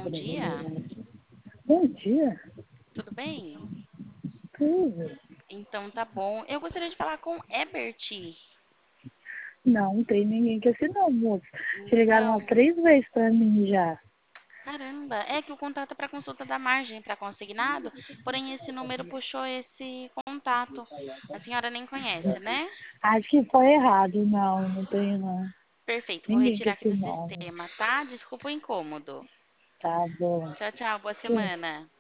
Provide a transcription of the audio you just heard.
bom dia. Bom dia. Tudo bem? Tudo. Então tá bom. Eu gostaria de falar com Ebert. Não tem ninguém que assinou, moço. Te ligaram umas Não. 3 vezes pra mim já. Caramba, é que o contato é para consulta da margem para consignado, porém esse número puxou esse contato. A senhora nem conhece, né? Acho que foi errado. Não, não tenho não. Perfeito, vou Ninguém que retirar aqui do assinou, moço. sistema, tá? Desculpa o incômodo. Tá bom. Tchau, tchau, boa Sim. semana.